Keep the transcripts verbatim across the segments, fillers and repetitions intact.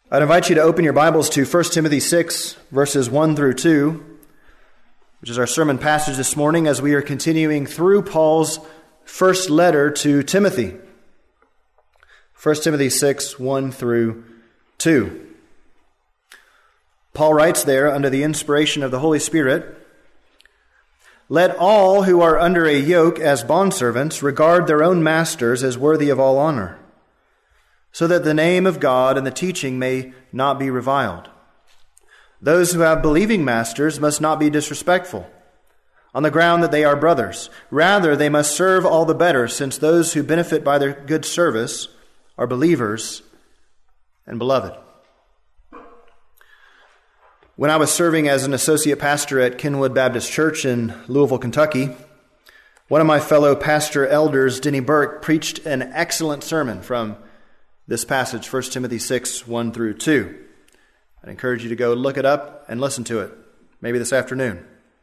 I'd invite you to open your Bibles to First Timothy six, verses one through two, which is our sermon passage this morning as we are continuing through Paul's first letter to Timothy. First Timothy six, one through two. Paul writes there under the inspiration of the Holy Spirit, "Let all who are under a yoke as bondservants regard their own masters as worthy of all honor, so that the name of God and the teaching may not be reviled. Those who have believing masters must not be disrespectful, on the ground that they are brothers. Rather, they must serve all the better, since those who benefit by their good service are believers and beloved." When I was serving as an associate pastor at Kenwood Baptist Church in Louisville, Kentucky, one of my fellow pastor elders, Denny Burke, preached an excellent sermon from this passage, First Timothy six, one through two. I'd encourage you to go look it up and listen to it, maybe this afternoon.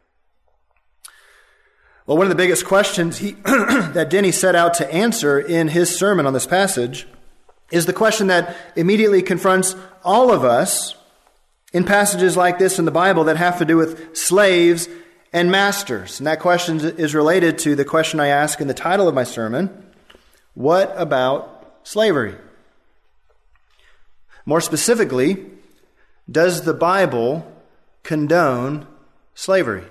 Well, one of the biggest questions he, that Denny set out to answer in his sermon on this passage is the question that immediately confronts all of us in passages like this in the Bible that have to do with slaves and masters. And that question is related to the question I ask in the title of my sermon: what about slavery? More specifically, does the Bible condone slavery?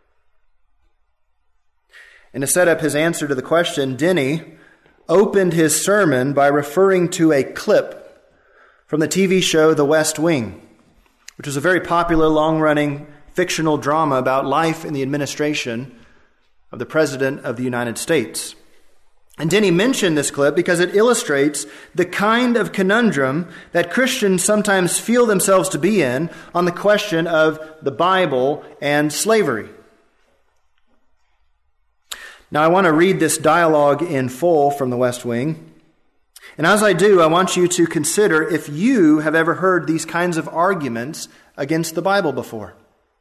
And to set up his answer to the question, Denny opened his sermon by referring to a clip from the T V show The West Wing, which was a very popular, long-running fictional drama about life in the administration of the President of the United States. And Denny mentioned this clip because it illustrates the kind of conundrum that Christians sometimes feel themselves to be in on the question of the Bible and slavery. Now, I want to read this dialogue in full from The West Wing. And as I do, I want you to consider if you have ever heard these kinds of arguments against the Bible before.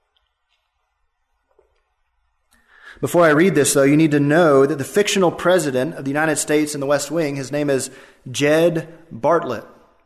Before I read this, though, you need to know that the fictional president of the United States in The West Wing, his name is Jed Bartlett.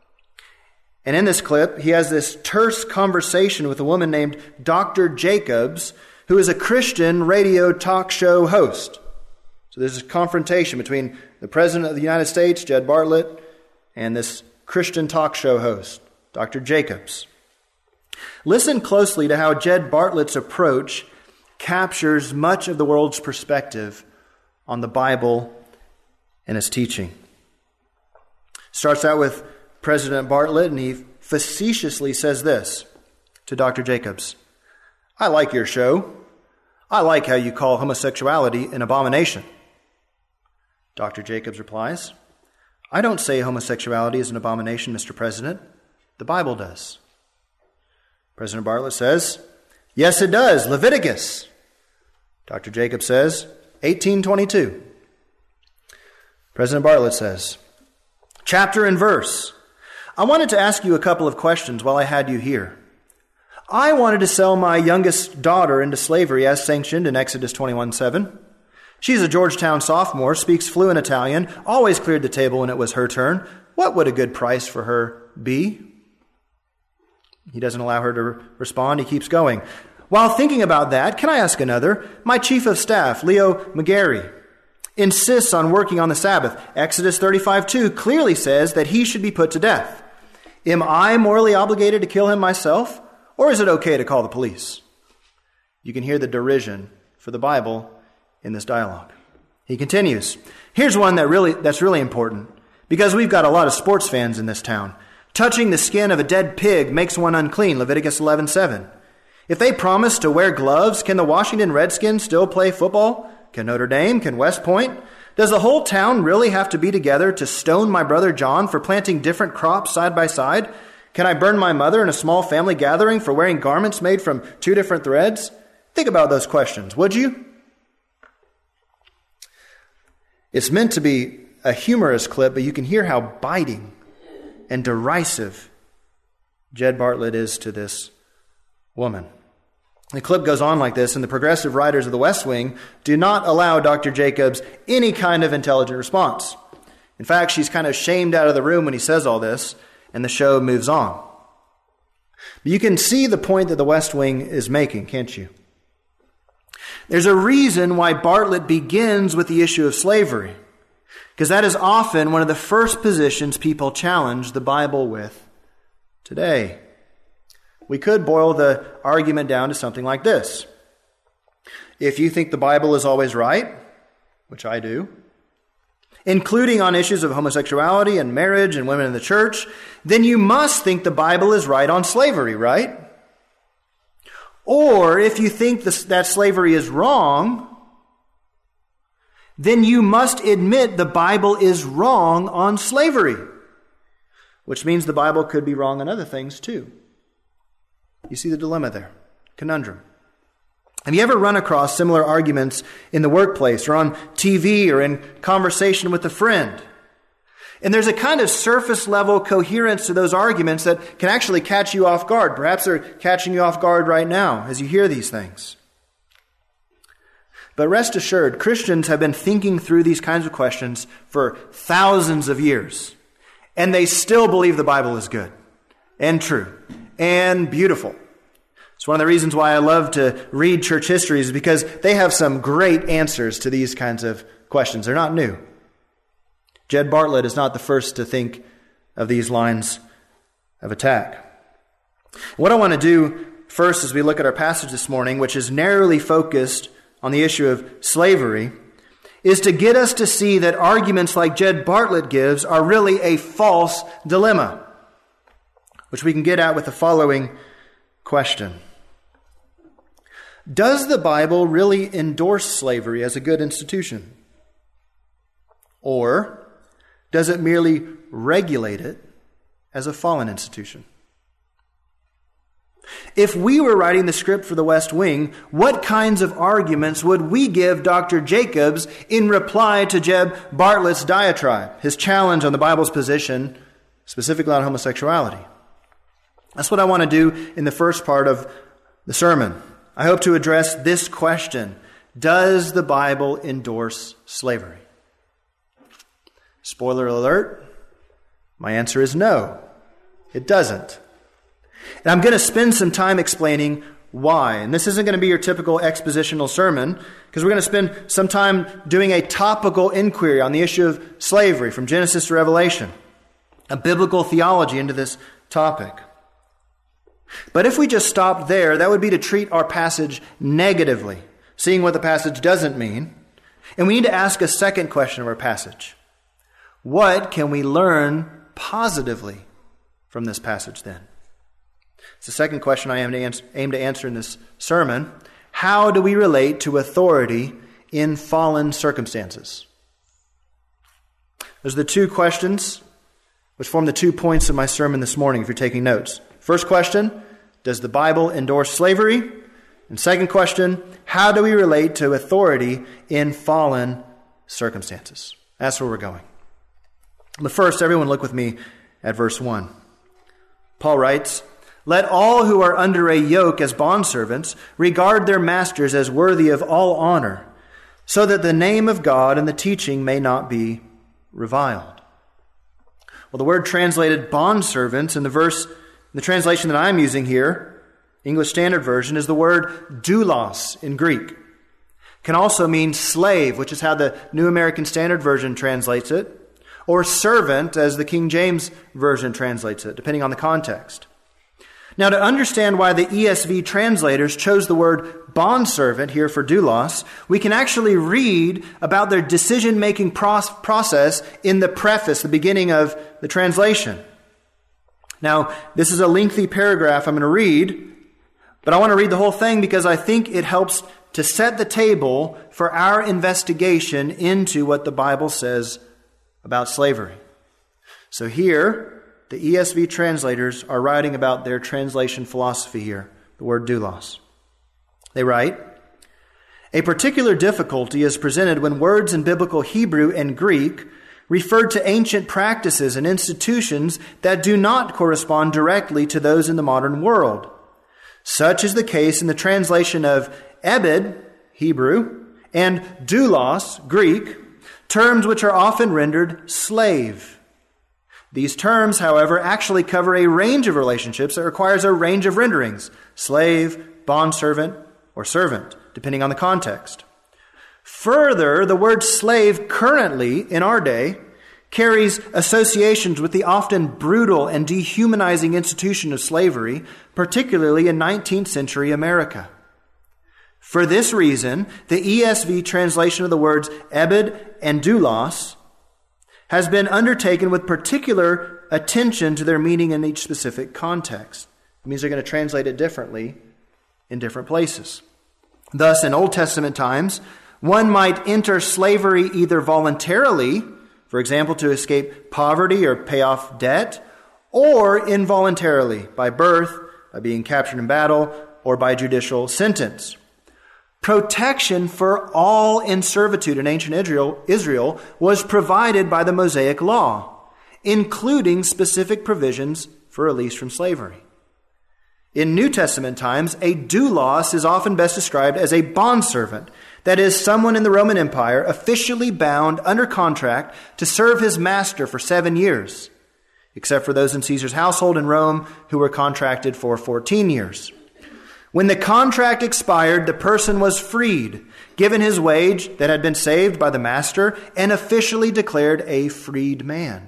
And in this clip, he has this terse conversation with a woman named Doctor Jacobs, who is a Christian radio talk show host. So there's a confrontation between the President of the United States, Jed Bartlett, and this Christian talk show host, Doctor Jacobs. Listen closely to how Jed Bartlett's approach captures much of the world's perspective on the Bible and its teaching. Starts out with President Bartlett, and he facetiously says this to Doctor Jacobs: "I like your show. I like how you call homosexuality an abomination." Doctor Jacobs replies, "I don't say homosexuality is an abomination, Mister President. The Bible does." President Bartlett says, "Yes, it does. Leviticus." Doctor Jacobs says, eighteen twenty-two. President Bartlett says, "Chapter and verse. I wanted to ask you a couple of questions while I had you here. I wanted to sell my youngest daughter into slavery as sanctioned in Exodus twenty-one seven. She's a Georgetown sophomore, speaks fluent Italian, always cleared the table when it was her turn. What would a good price for her be?" He doesn't allow her to respond. He keeps going. "While thinking about that, can I ask another? My chief of staff, Leo McGarry, insists on working on the Sabbath. Exodus thirty-five two clearly says that he should be put to death. Am I morally obligated to kill him myself, or is it okay to call the police?" You can hear the derision for the Bible in this dialogue. He continues. "Here's one that really that's really important, because we've got a lot of sports fans in this town. Touching the skin of a dead pig makes one unclean, Leviticus eleven seven. If they promise to wear gloves, can the Washington Redskins still play football? Can Notre Dame? Can West Point? Does the whole town really have to be together to stone my brother John for planting different crops side by side? Can I burn my mother in a small family gathering for wearing garments made from two different threads? Think about those questions, would you?" It's meant to be a humorous clip, but you can hear how biting and derisive Jed Bartlett is to this woman. The clip goes on like this, and the progressive writers of the West Wing do not allow Doctor Jacobs any kind of intelligent response. In fact, she's kind of shamed out of the room when he says all this, and the show moves on. But you can see the point that the West Wing is making, can't you? There's a reason why Bartlett begins with the issue of slavery, because that is often one of the first positions people challenge the Bible with today. We could boil the argument down to something like this. If you think the Bible is always right, which I do, including on issues of homosexuality and marriage and women in the church, then you must think the Bible is right on slavery, right? Or if you think this, that slavery is wrong, then you must admit the Bible is wrong on slavery, which means the Bible could be wrong on other things too. You see the dilemma there, conundrum. Have you ever run across similar arguments in the workplace or on T V or in conversation with a friend? And there's a kind of surface level coherence to those arguments that can actually catch you off guard. Perhaps they're catching you off guard right now as you hear these things. But rest assured, Christians have been thinking through these kinds of questions for thousands of years. And they still believe the Bible is good and true and beautiful. It's one of the reasons why I love to read church histories, because they have some great answers to these kinds of questions. They're not new. Jed Bartlett is not the first to think of these lines of attack. What I want to do first as we look at our passage this morning, which is narrowly focused on the issue of slavery, is to get us to see that arguments like Jed Bartlett gives are really a false dilemma, which we can get at with the following question. Does the Bible really endorse slavery as a good institution? Or does it merely regulate it as a fallen institution? If we were writing the script for the West Wing, what kinds of arguments would we give Doctor Jacobs in reply to Jed Bartlett's diatribe, his challenge on the Bible's position, specifically on homosexuality? That's what I want to do in the first part of the sermon. I hope to address this question: does the Bible endorse slavery? Spoiler alert, my answer is no, it doesn't. And I'm going to spend some time explaining why. And this isn't going to be your typical expositional sermon, because we're going to spend some time doing a topical inquiry on the issue of slavery from Genesis to Revelation, a biblical theology into this topic. But if we just stopped there, that would be to treat our passage negatively, seeing what the passage doesn't mean. And we need to ask a second question of our passage. What can we learn positively from this passage then? It's the second question I aim to answer, aim to answer in this sermon. How do we relate to authority in fallen circumstances? Those are the two questions which form the two points of my sermon this morning, if you're taking notes. First question, does the Bible endorse slavery? And second question, how do we relate to authority in fallen circumstances? That's where we're going. But first, everyone look with me at verse one. Paul writes, "Let all who are under a yoke as bondservants regard their masters as worthy of all honor, so that the name of God and the teaching may not be reviled." Well, the word translated bondservants in the verse, the translation that I'm using here, English Standard Version, is the word doulos in Greek. Can also mean slave, which is how the New American Standard Version translates it, or servant, as the King James Version translates it, depending on the context. Now, to understand why the E S V translators chose the word bondservant here for doulos, we can actually read about their decision-making process in the preface, the beginning of the translation. Now, this is a lengthy paragraph I'm going to read, but I want to read the whole thing because I think it helps to set the table for our investigation into what the Bible says about slavery. So here, the E S V translators are writing about their translation philosophy here, the word doulos. They write, "A particular difficulty is presented when words in biblical Hebrew and Greek refer to ancient practices and institutions that do not correspond directly to those in the modern world. Such is the case in the translation of ebed, Hebrew, and doulos, Greek, terms which are often rendered slave. These terms, however, actually cover a range of relationships that requires a range of renderings: slave, bondservant, or servant, depending on the context. Further, the word slave currently, in our day, carries associations with the often brutal and dehumanizing institution of slavery, particularly in nineteenth century America. For this reason, the E S V translation of the words ebed and doulos has been undertaken with particular attention to their meaning in each specific context. It means they're going to translate it differently in different places. Thus, in Old Testament times, one might enter slavery either voluntarily, for example, to escape poverty or pay off debt, or involuntarily, by birth, by being captured in battle, or by judicial sentence. Protection for all in servitude in ancient Israel, Israel was provided by the Mosaic Law, including specific provisions for release from slavery. In New Testament times, a doulos is often best described as a bondservant, that is, someone in the Roman Empire officially bound under contract to serve his master for seven years, except for those in Caesar's household in Rome who were contracted for fourteen years. When the contract expired, the person was freed, given his wage that had been saved by the master, and officially declared a freed man.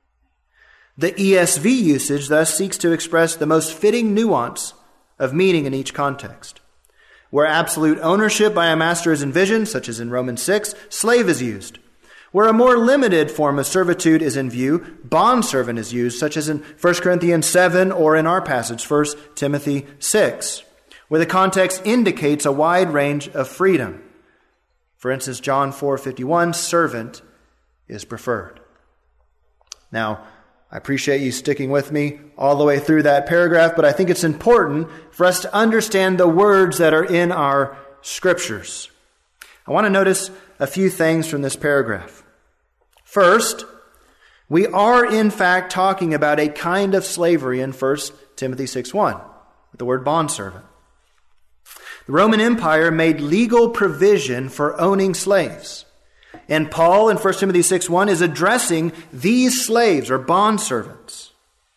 The E S V usage thus seeks to express the most fitting nuance of meaning in each context. Where absolute ownership by a master is envisioned, such as in Romans six, slave is used. Where a more limited form of servitude is in view, bondservant is used, such as in First Corinthians seven or in our passage, First Timothy six. Where the context indicates a wide range of freedom. For instance, John four fifty-one, servant is preferred. Now, I appreciate you sticking with me all the way through that paragraph, but I think it's important for us to understand the words that are in our scriptures. I want to notice a few things from this paragraph. First, we are in fact talking about a kind of slavery in First Timothy six one, with the word bondservant. The Roman Empire made legal provision for owning slaves. And Paul in First Timothy six one is addressing these slaves or bondservants.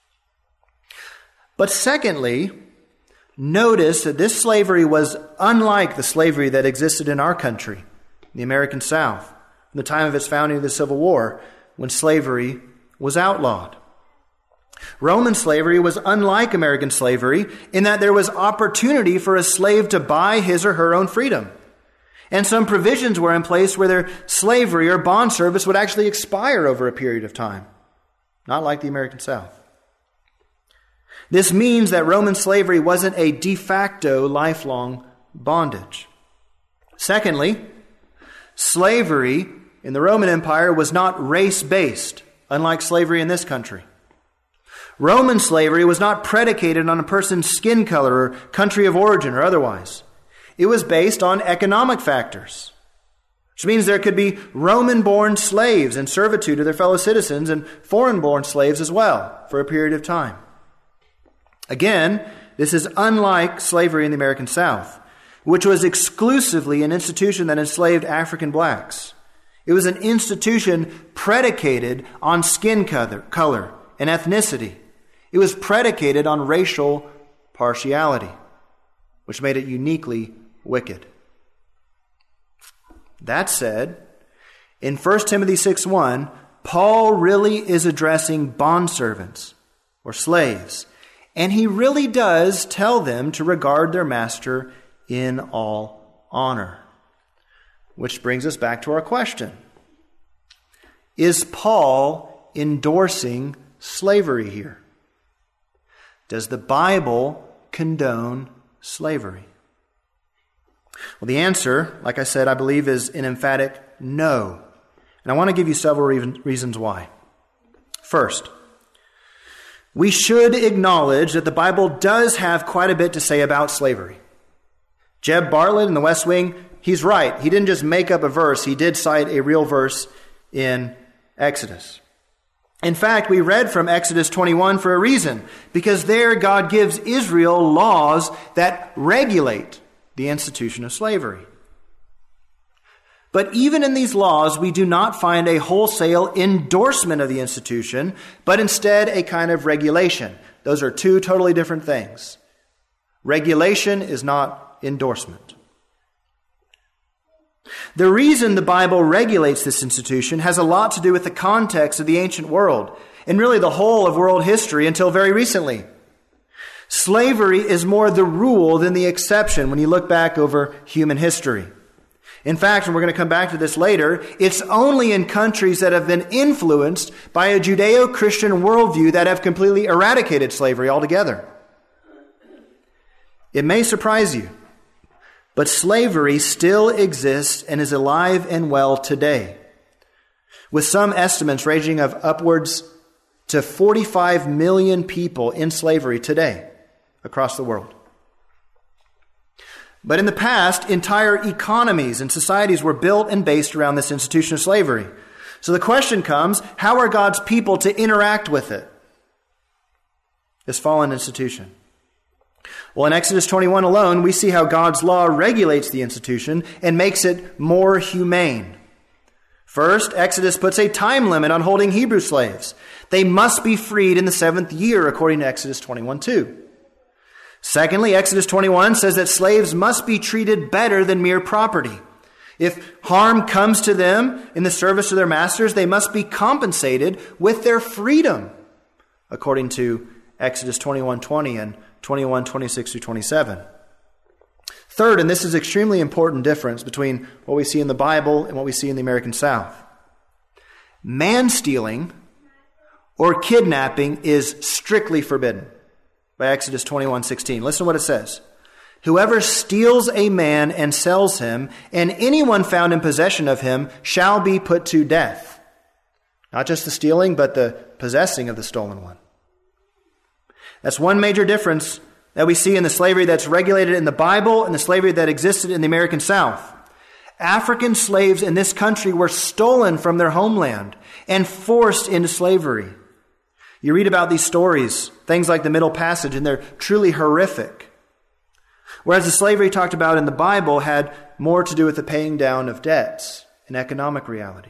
But secondly, notice that this slavery was unlike the slavery that existed in our country, the American South, from the time of its founding of the Civil War, when slavery was outlawed. Roman slavery was unlike American slavery in that there was opportunity for a slave to buy his or her own freedom. And some provisions were in place where their slavery or bond service would actually expire over a period of time, not like the American South. This means that Roman slavery wasn't a de facto lifelong bondage. Secondly, slavery in the Roman Empire was not race-based, unlike slavery in this country. Roman slavery was not predicated on a person's skin color or country of origin or otherwise. It was based on economic factors, which means there could be Roman-born slaves in servitude to their fellow citizens and foreign-born slaves as well for a period of time. Again, this is unlike slavery in the American South, which was exclusively an institution that enslaved African blacks. It was an institution predicated on skin color and ethnicity. It was predicated on racial partiality, which made it uniquely wicked. That said, in First Timothy six one, Paul really is addressing bondservants or slaves, and he really does tell them to regard their master in all honor. Which brings us back to our question. Is Paul endorsing slavery here? Does the Bible condone slavery? Well, the answer, like I said, I believe is an emphatic no. And I want to give you several reasons why. First, we should acknowledge that the Bible does have quite a bit to say about slavery. Jeb Bartlett in the West Wing, he's right. He didn't just make up a verse. He did cite a real verse in Exodus. In fact, we read from Exodus twenty-one for a reason, because there God gives Israel laws that regulate the institution of slavery. But even in these laws, we do not find a wholesale endorsement of the institution, but instead a kind of regulation. Those are two totally different things. Regulation is not endorsement. The reason the Bible regulates this institution has a lot to do with the context of the ancient world, and really the whole of world history until very recently. Slavery is more the rule than the exception when you look back over human history. In fact, and we're going to come back to this later, it's only in countries that have been influenced by a Judeo-Christian worldview that have completely eradicated slavery altogether. It may surprise you, but slavery still exists and is alive and well today, with some estimates ranging of upwards to forty-five million people in slavery today across the world. But in the past, entire economies and societies were built and based around this institution of slavery. So the question comes, how are God's people to interact with it, this fallen institution? Well, in Exodus twenty-one alone, we see how God's law regulates the institution and makes it more humane. First, Exodus puts a time limit on holding Hebrew slaves. They must be freed in the seventh year, according to Exodus twenty-one two. Secondly, Exodus twenty-one says that slaves must be treated better than mere property. If harm comes to them in the service of their masters, they must be compensated with their freedom, according to Exodus twenty-one twenty and twenty-one twenty-six through twenty-seven. Third, and this is an extremely important difference between what we see in the Bible and what we see in the American South. Man-stealing or kidnapping is strictly forbidden by Exodus twenty-one sixteen. Listen to what it says. Whoever steals a man and sells him, and anyone found in possession of him, shall be put to death. Not just the stealing, but the possessing of the stolen one. That's one major difference that we see in the slavery that's regulated in the Bible and the slavery that existed in the American South. African slaves in this country were stolen from their homeland and forced into slavery. You read about these stories, things like the Middle Passage, and they're truly horrific. Whereas the slavery talked about in the Bible had more to do with the paying down of debts and economic reality.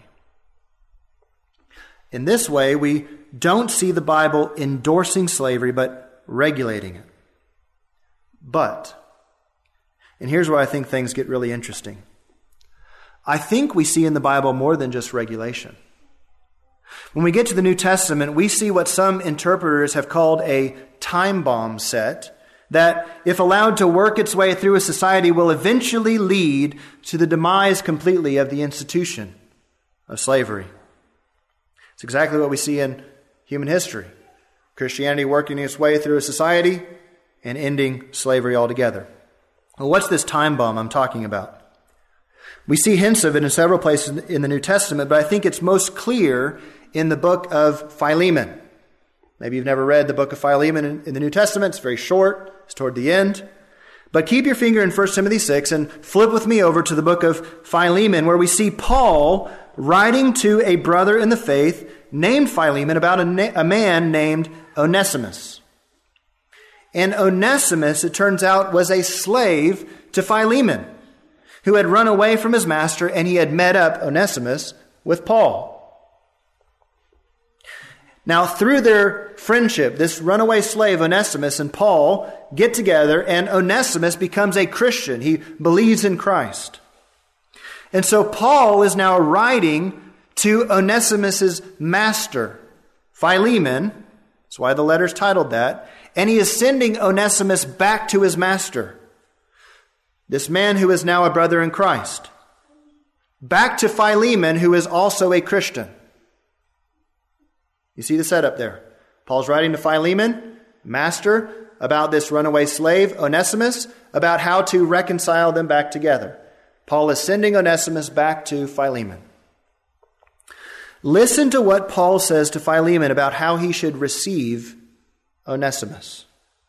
In this way, we don't see the Bible endorsing slavery, but regulating it. But, and here's where I think things get really interesting. I think we see in the Bible more than just regulation. When we get to the New Testament, we see what some interpreters have called a time bomb set that, if allowed to work its way through a society, will eventually lead to the demise completely of the institution of slavery. It's exactly what we see in human history. Christianity working its way through a society and ending slavery altogether. Well, what's this time bomb I'm talking about? We see hints of it in several places in the New Testament, but I think it's most clear in the book of Philemon. Maybe you've never read the book of Philemon in, in the New Testament. It's very short. It's toward the end. But keep your finger in First Timothy six and flip with me over to the book of Philemon, where we see Paul writing to a brother in the faith named Philemon about a, na- a man named Onesimus. And Onesimus, it turns out, was a slave to Philemon, who had run away from his master, and he had met up, Onesimus, with Paul. Now, through their friendship, this runaway slave, Onesimus, and Paul get together, and Onesimus becomes a Christian. He believes in Christ. And so Paul is now writing to Onesimus's master, Philemon. That's why the letter's titled that. And he is sending Onesimus back to his master, this man who is now a brother in Christ, back to Philemon, who is also a Christian. You see the setup there. Paul's writing to Philemon, master, about this runaway slave, Onesimus, about how to reconcile them back together. Paul is sending Onesimus back to Philemon. Listen to what Paul says to Philemon about how he should receive Onesimus.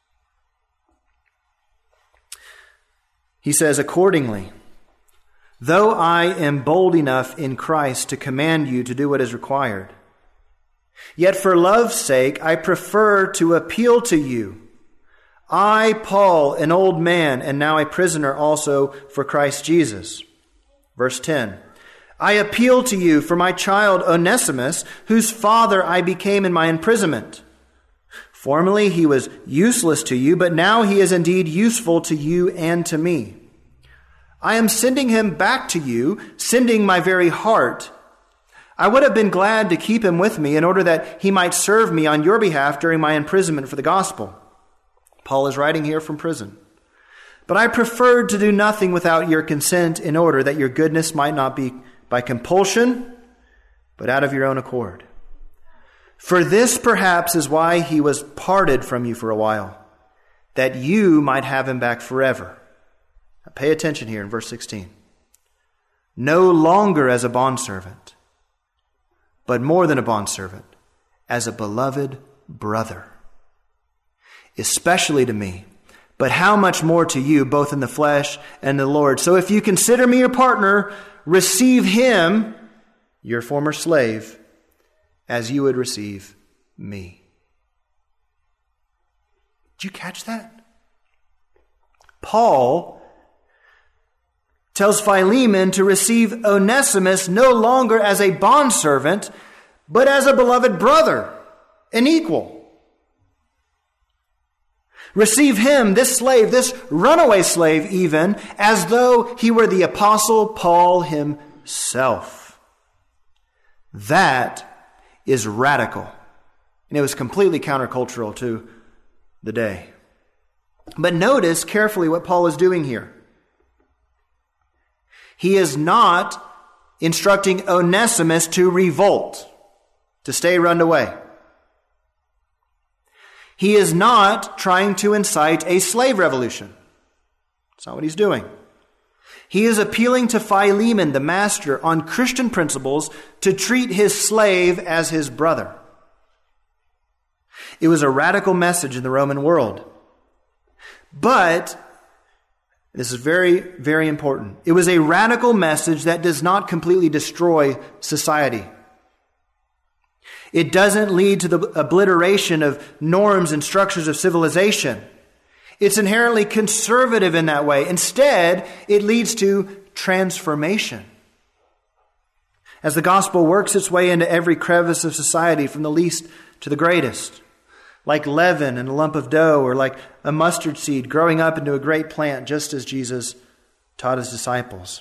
He says, accordingly, though I am bold enough in Christ to command you to do what is required, yet for love's sake I prefer to appeal to you. I, Paul, an old man, and now a prisoner also for Christ Jesus. Verse ten. I appeal to you for my child Onesimus, whose father I became in my imprisonment. Formerly he was useless to you, but now he is indeed useful to you and to me. I am sending him back to you, sending my very heart. I would have been glad to keep him with me in order that he might serve me on your behalf during my imprisonment for the gospel. Paul is writing here from prison. But I preferred to do nothing without your consent in order that your goodness might not be by compulsion, but out of your own accord. For this perhaps is why he was parted from you for a while, that you might have him back forever. Now pay attention here in verse sixteen. No longer as a bondservant, but more than a bondservant, as a beloved brother, especially to me, but how much more to you, both in the flesh and the Lord. So if you consider me your partner, receive him, your former slave, as you would receive me. Did you catch that? Paul tells Philemon to receive Onesimus no longer as a bondservant, but as a beloved brother, an equal. Receive him, this slave, this runaway slave even, as though he were the Apostle Paul himself. That is radical. And it was completely countercultural to the day. But notice carefully what Paul is doing here. He is not instructing Onesimus to revolt, to stay run away. He is not trying to incite a slave revolution. That's not what he's doing. He is appealing to Philemon, the master, on Christian principles to treat his slave as his brother. It was a radical message in the Roman world. But, this is very, very important, it was a radical message that does not completely destroy society. It doesn't lead to the obliteration of norms and structures of civilization. It's inherently conservative in that way. Instead, it leads to transformation. As the gospel works its way into every crevice of society, from the least to the greatest, like leaven in a lump of dough, or like a mustard seed growing up into a great plant, just as Jesus taught his disciples.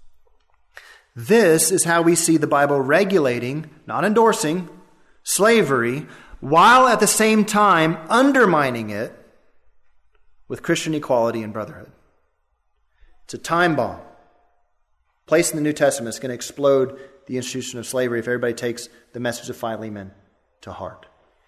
This is how we see the Bible regulating, not endorsing, slavery, while at the same time undermining it with Christian equality and brotherhood. It's a time bomb placed in the New Testament. It's going to explode the institution of slavery if everybody takes the message of Philemon to heart.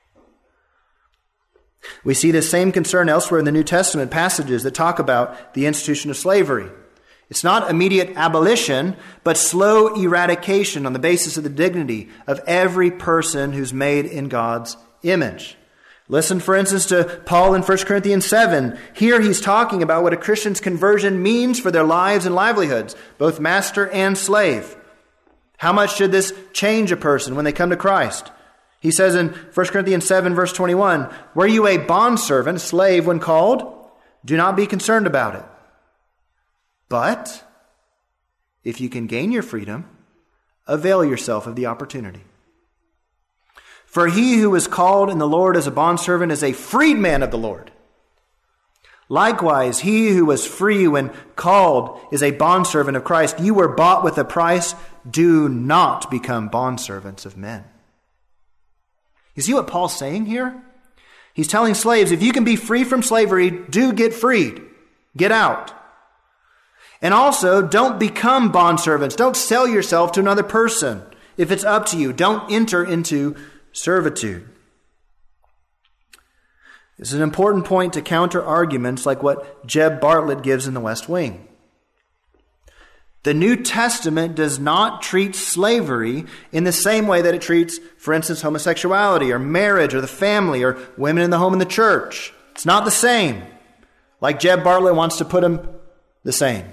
We see this same concern elsewhere in the New Testament passages that talk about the institution of slavery. It's not immediate abolition, but slow eradication on the basis of the dignity of every person who's made in God's image. Listen, for instance, to Paul in First Corinthians seven. Here he's talking about what a Christian's conversion means for their lives and livelihoods, both master and slave. How much should this change a person when they come to Christ? He says in First Corinthians seven, verse twenty-one, "Were you a bondservant, slave when called? Do not be concerned about it. But if you can gain your freedom, avail yourself of the opportunity. For he who is called in the Lord as a bondservant is a freedman of the Lord. Likewise, he who was free when called is a bondservant of Christ. You were bought with a price. Do not become bondservants of men." You see what Paul's saying here? He's telling slaves, if you can be free from slavery, do get freed. Get out. And also, don't become bondservants. Don't sell yourself to another person. If it's up to you, don't enter into servitude. This is an important point to counter arguments like what Jeb Bartlett gives in the West Wing. The New Testament does not treat slavery in the same way that it treats, for instance, homosexuality or marriage or the family or women in the home and the church. It's not the same. Like Jeb Bartlett wants to put them the same.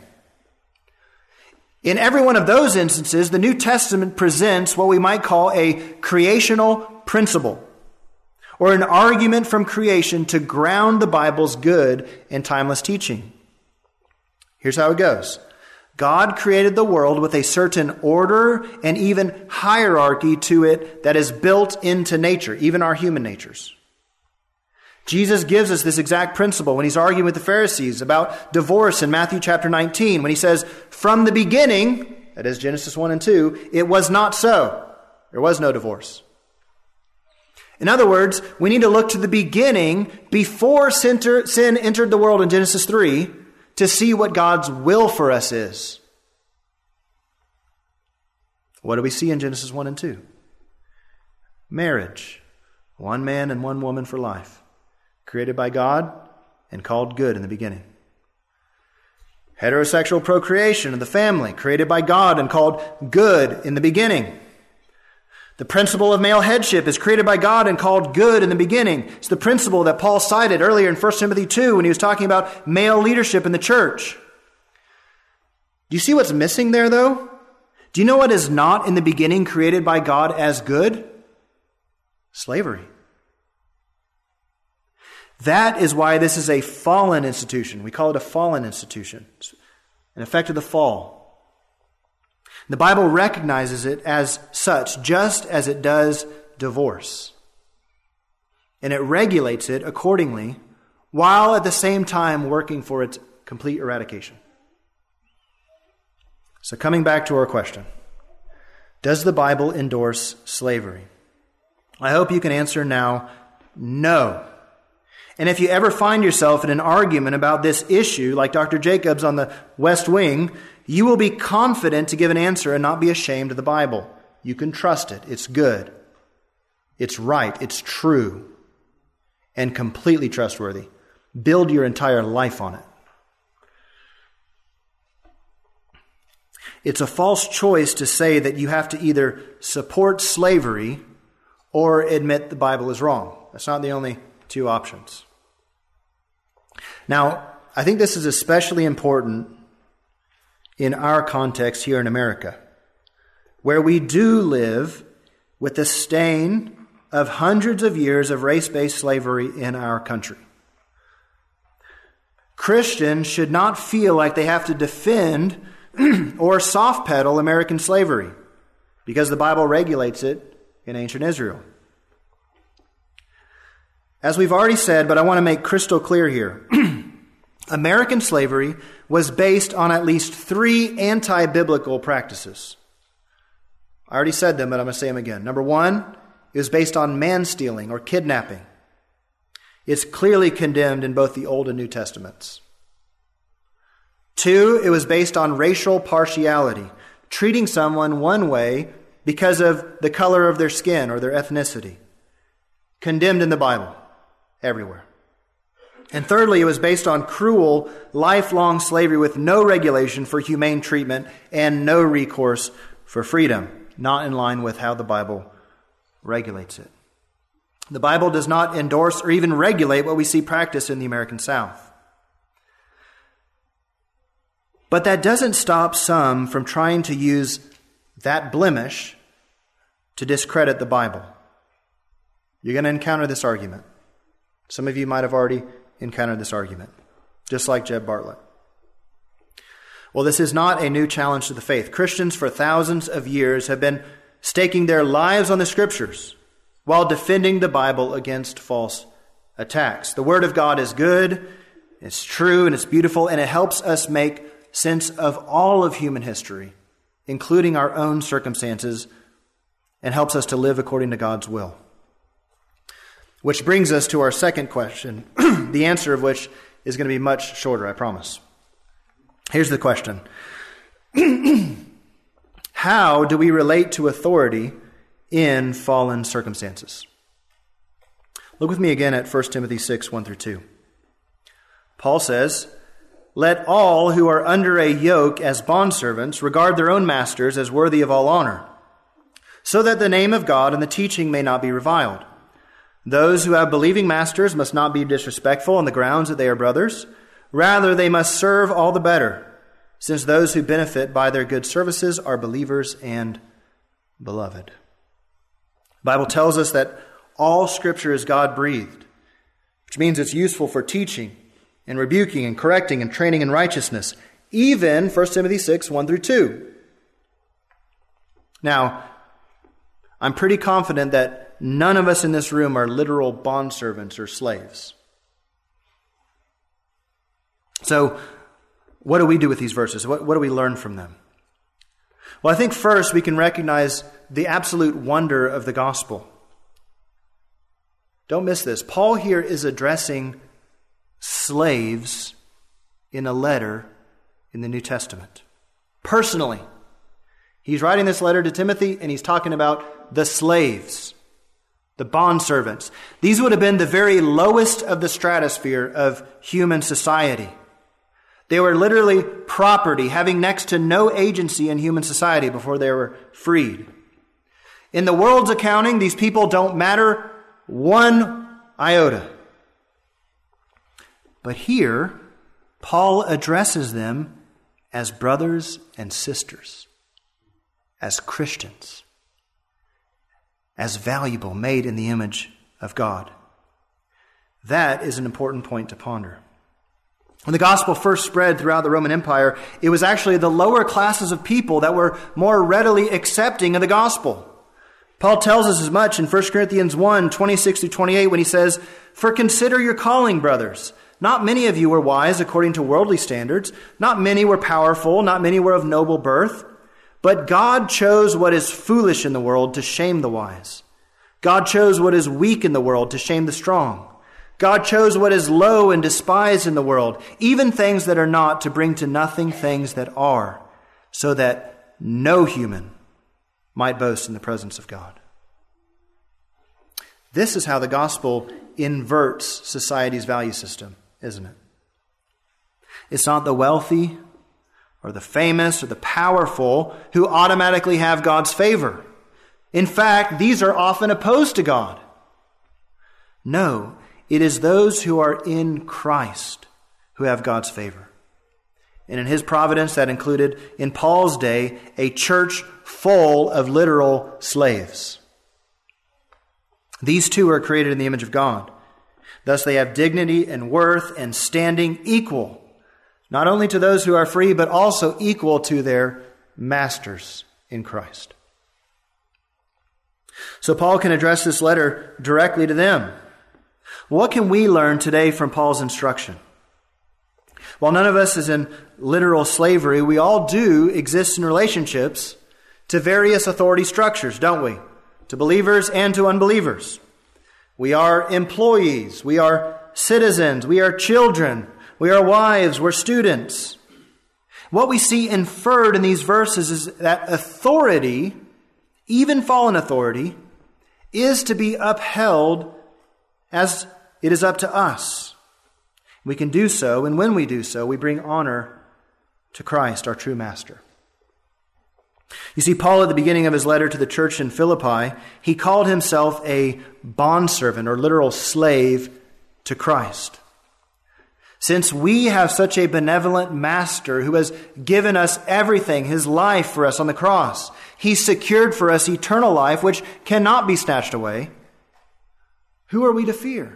In every one of those instances, the New Testament presents what we might call a creational principle, or an argument from creation to ground the Bible's good and timeless teaching. Here's how it goes. God created the world with a certain order and even hierarchy to it that is built into nature, even our human natures. Jesus gives us this exact principle when he's arguing with the Pharisees about divorce in Matthew chapter nineteen, when he says, from the beginning, that is Genesis one and two, it was not so. There was no divorce. In other words, we need to look to the beginning before sin entered the world in Genesis three to see what God's will for us is. What do we see in Genesis one and two? Marriage. One man and one woman for life. Created by God and called good in the beginning. Heterosexual procreation of the family. Created by God and called good in the beginning. The principle of male headship is created by God and called good in the beginning. It's the principle that Paul cited earlier in First Timothy two when he was talking about male leadership in the church. Do you see what's missing there, though? Do you know what is not in the beginning created by God as good? Slavery. That is why this is a fallen institution. We call it a fallen institution. It's an effect of the fall. The Bible recognizes it as such, just as it does divorce. And it regulates it accordingly, while at the same time working for its complete eradication. So coming back to our question, does the Bible endorse slavery? I hope you can answer now, no. And if you ever find yourself in an argument about this issue, like Doctor Jacobs on the West Wing, you will be confident to give an answer and not be ashamed of the Bible. You can trust it. It's good. It's right. It's true. And completely trustworthy. Build your entire life on it. It's a false choice to say that you have to either support slavery or admit the Bible is wrong. That's not the only two options. Now, I think this is especially important in our context here in America, where we do live with the stain of hundreds of years of race-based slavery in our country. Christians should not feel like they have to defend or soft pedal American slavery because the Bible regulates it in ancient Israel. As we've already said, but I want to make crystal clear here, American slavery was based on at least three anti-biblical practices. I already said them, but I'm going to say them again. Number one, it was based on man-stealing or kidnapping. It's clearly condemned in both the Old and New Testaments. Two, it was based on racial partiality, treating someone one way because of the color of their skin or their ethnicity. Condemned in the Bible, everywhere. And thirdly, it was based on cruel, lifelong slavery with no regulation for humane treatment and no recourse for freedom, not in line with how the Bible regulates it. The Bible does not endorse or even regulate what we see practiced in the American South. But that doesn't stop some from trying to use that blemish to discredit the Bible. You're going to encounter this argument. Some of you might have already encountered this argument, just like Jed Bartlett. Well, this is not a new challenge to the faith. Christians for thousands of years have been staking their lives on the Scriptures while defending the Bible against false attacks. The Word of God is good, it's true, and it's beautiful, and it helps us make sense of all of human history, including our own circumstances, and helps us to live according to God's will. Which brings us to our second question, the answer of which is going to be much shorter, I promise. Here's the question. How do we relate to authority in fallen circumstances? Look with me again at First Timothy six, one through two. Paul says, "Let all who are under a yoke as bondservants regard their own masters as worthy of all honor, so that the name of God and the teaching may not be reviled. Those who have believing masters must not be disrespectful on the grounds that they are brothers. Rather, they must serve all the better, since those who benefit by their good services are believers and beloved." The Bible tells us that all Scripture is God-breathed, which means it's useful for teaching and rebuking and correcting and training in righteousness even First Timothy six, one through two. Now, I'm pretty confident that none of us in this room are literal bondservants or slaves. So, what do we do with these verses? What, what do we learn from them? Well, I think first we can recognize the absolute wonder of the gospel. Don't miss this. Paul here is addressing slaves in a letter in the New Testament. Personally. He's writing this letter to Timothy, and he's talking about the slaves, the bondservants. These would have been the very lowest of the stratosphere of human society. They were literally property, having next to no agency in human society before they were freed. In the world's accounting, these people don't matter one iota. But here, Paul addresses them as brothers and sisters, as Christians, as valuable, made in the image of God. That is an important point to ponder. When the gospel first spread throughout the Roman Empire, it was actually the lower classes of people that were more readily accepting of the gospel. Paul tells us as much in First Corinthians one, twenty-six through twenty-eight, when he says, "For consider your calling, brothers. Not many of you were wise according to worldly standards. Not many were powerful. Not many were of noble birth. But God chose what is foolish in the world to shame the wise. God chose what is weak in the world to shame the strong. God chose what is low and despised in the world, even things that are not, to bring to nothing things that are, so that no human might boast in the presence of God." This is how the gospel inverts society's value system, isn't it? It's not the wealthy or the famous or the powerful who automatically have God's favor. In fact, these are often opposed to God. No, it is those who are in Christ who have God's favor. And in his providence, that included, in Paul's day, a church full of literal slaves. These two are created in the image of God. Thus they have dignity and worth and standing equal, not only to those who are free, but also equal to their masters in Christ. So Paul can address this letter directly to them. What can we learn today from Paul's instruction? While none of us is in literal slavery, we all do exist in relationships to various authority structures, don't we? To believers and to unbelievers. We are employees. We are citizens. We are children. We are wives. We're students. What we see inferred in these verses is that authority, even fallen authority, is to be upheld as it is up to us. We can do so, and when we do so, we bring honor to Christ, our true master. You see, Paul, at the beginning of his letter to the church in Philippi, he called himself a bondservant or literal slave to Christ. Since we have such a benevolent master who has given us everything, his life for us on the cross, he secured for us eternal life, which cannot be snatched away. Who are we to fear?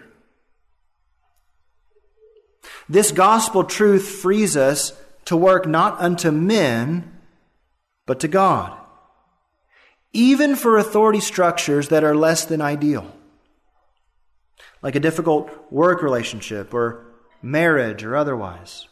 This gospel truth frees us to work not unto men, but to God, even for authority structures that are less than ideal, like a difficult work relationship or marriage or otherwise.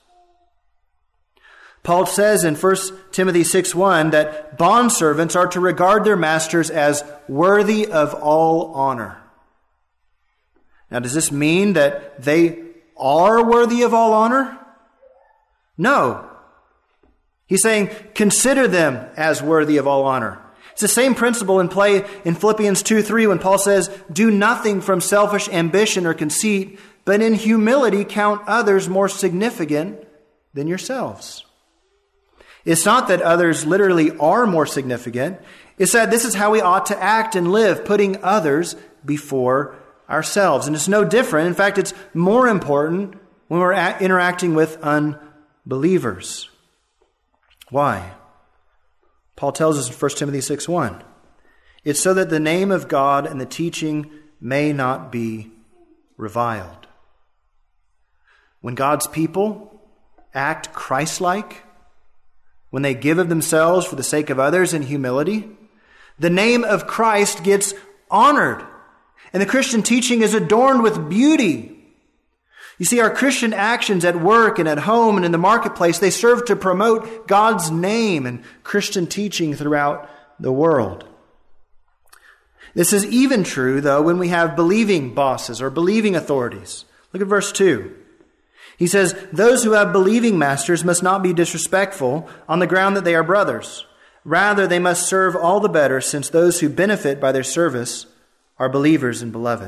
Paul says in First Timothy six one that bondservants are to regard their masters as worthy of all honor. Now, does this mean that they are worthy of all honor? No. He's saying, consider them as worthy of all honor. It's the same principle in play in Philippians two three when Paul says, "Do nothing from selfish ambition or conceit, but in humility count others more significant than yourselves." It's not that others literally are more significant. It's that this is how we ought to act and live, putting others before ourselves. And it's no different. In fact, it's more important when we're interacting with unbelievers. Why? Paul tells us in First Timothy six one, it's so that the name of God and the teaching may not be reviled. When God's people act Christ-like when they give of themselves for the sake of others in humility, the name of Christ gets honored, and the Christian teaching is adorned with beauty. You see, our Christian actions at work and at home and in the marketplace, they serve to promote God's name and Christian teaching throughout the world. This is even true, though, when we have believing bosses or believing authorities. Look at verse two. He says, "Those who have believing masters must not be disrespectful on the ground that they are brothers. Rather, they must serve all the better, since those who benefit by their service are believers and beloved."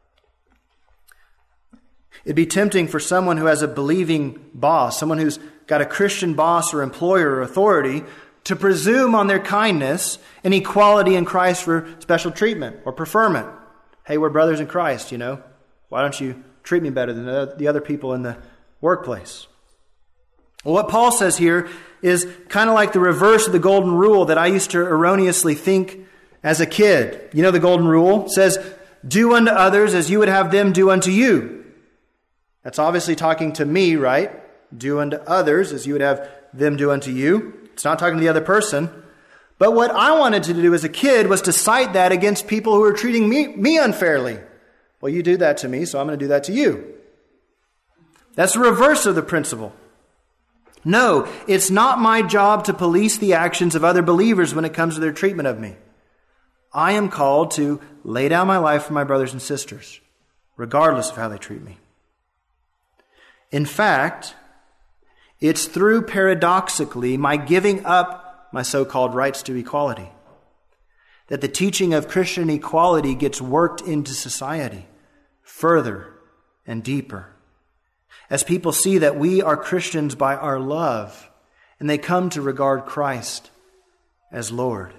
It'd be tempting for someone who has a believing boss, someone who's got a Christian boss or employer or authority, to presume on their kindness and equality in Christ for special treatment or preferment. Hey, we're brothers in Christ, you know. Why don't you treat me better than the other people in the workplace? Well, what Paul says here is kind of like the reverse of the golden rule that I used to erroneously think as a kid. You know, the golden rule says, "Do unto others as you would have them do unto you." That's obviously talking to me, right? Do unto others as you would have them do unto you. It's not talking to the other person. But what I wanted to do as a kid was to cite that against people who were treating me, me unfairly. Well, you do that to me, so I'm going to do that to you. That's the reverse of the principle. No, it's not my job to police the actions of other believers when it comes to their treatment of me. I am called to lay down my life for my brothers and sisters, regardless of how they treat me. In fact, it's through, paradoxically, my giving up my so-called rights to equality that the teaching of Christian equality gets worked into society further and deeper, as people see that we are Christians by our love, and they come to regard Christ as Lord.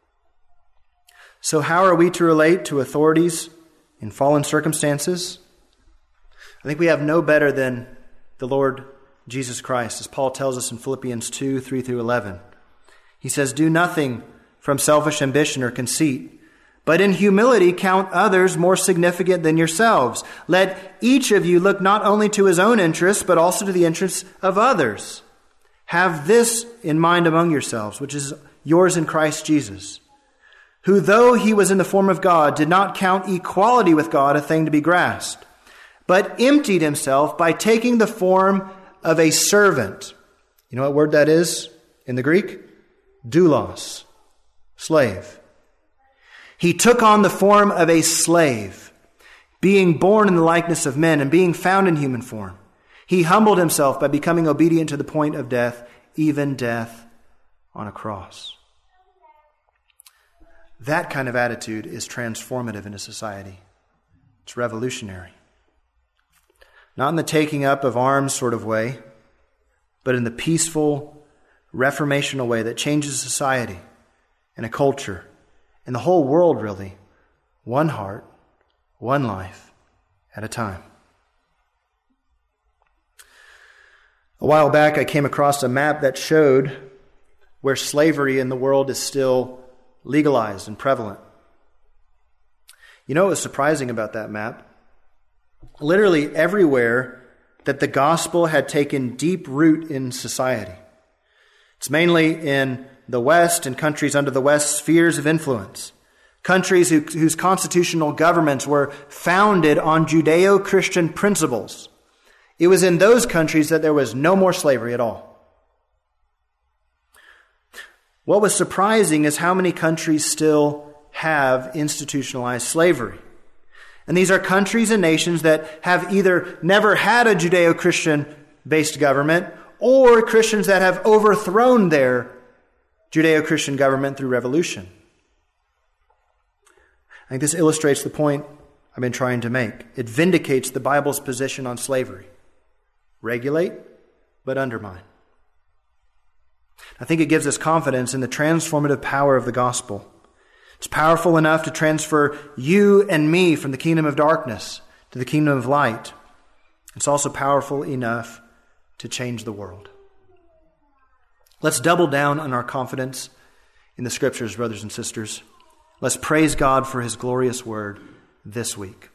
So how are we to relate to authorities in fallen circumstances? I think we have no better than the Lord Jesus Christ, as Paul tells us in Philippians two, three through eleven. He says, "Do nothing from selfish ambition or conceit, but in humility count others more significant than yourselves. Let each of you look not only to his own interests, but also to the interests of others. Have this in mind among yourselves, which is yours in Christ Jesus, who, though he was in the form of God, did not count equality with God a thing to be grasped, but emptied himself by taking the form of a servant." You know what word that is in the Greek? Doulos, slave. "He took on the form of a slave, being born in the likeness of men and being found in human form. He humbled himself by becoming obedient to the point of death, even death on a cross." That kind of attitude is transformative in a society. It's revolutionary. Not in the taking up of arms sort of way, but in the peaceful, reformational way that changes society and a culture and the whole world, really, one heart, one life at a time. A while back, I came across a map that showed where slavery in the world is still legalized and prevalent. You know what was surprising about that map? Literally everywhere that the gospel had taken deep root in society. It's mainly in the West and countries under the West's spheres of influence. Countries who, whose constitutional governments were founded on Judeo-Christian principles. It was in those countries that there was no more slavery at all. What was surprising is how many countries still have institutionalized slavery. And these are countries and nations that have either never had a Judeo-Christian based government, or Christians that have overthrown their Judeo-Christian government through revolution. I think this illustrates the point I've been trying to make. It vindicates the Bible's position on slavery. Regulate, but undermine. I think it gives us confidence in the transformative power of the gospel. It's powerful enough to transfer you and me from the kingdom of darkness to the kingdom of light. It's also powerful enough to change the world. Let's double down on our confidence in the Scriptures, brothers and sisters. Let's praise God for His glorious word this week.